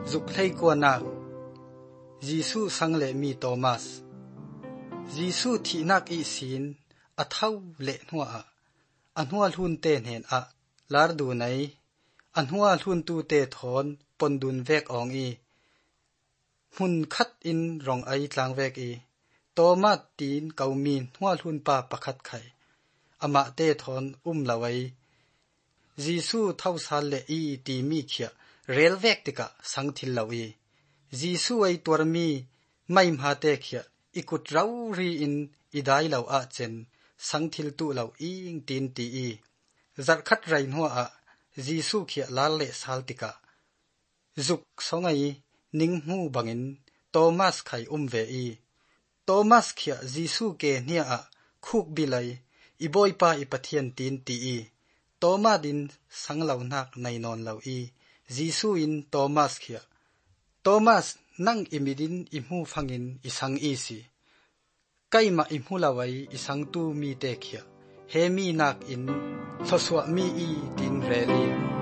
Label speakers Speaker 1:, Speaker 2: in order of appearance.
Speaker 1: dụcให้กวนนักยิสุสังเลมีโทมัสยิสุที่นักอิสินอัฐาวเละหัวอันหัวลุนเตนเห็นลาร์ดูไหนอันหัวลุนตูเตทอนปนดุนเวกอองหุนคัดอินรองไอตลางเวกโตมาตีนเกามีนหัวลุนปาประคัดไข่อมาเตทอนละไว้ยิสุเท่าสาเลตีมีเขียเรลเวกติกะสังทิลละวียิสุไอตัวมีไม่มาเตเขียอิกุตเรารีอินอิได้เหล่าเจนสังทิลตุเหล่าอิงตีนตีจัดคัดไรหัวยิสุเขียลาเลสาลติกะจุกสองไอนิงหูบังอินโทมัสไข่เวโทมัสเขียยิสุเกเนียคุกบิไลอีบอยปาอีปะเทียนตีนตีโทมาดินสังเหล่านักในนอนเหล่ายิสุอินโทมัสเขียโทมัสนั่งอิมิดินอิมูฟังอินอิสังสิไกมาอิมูลาไว้อิสังตูมีเตเขียเฮมีนักอินทศวมีดินเรลี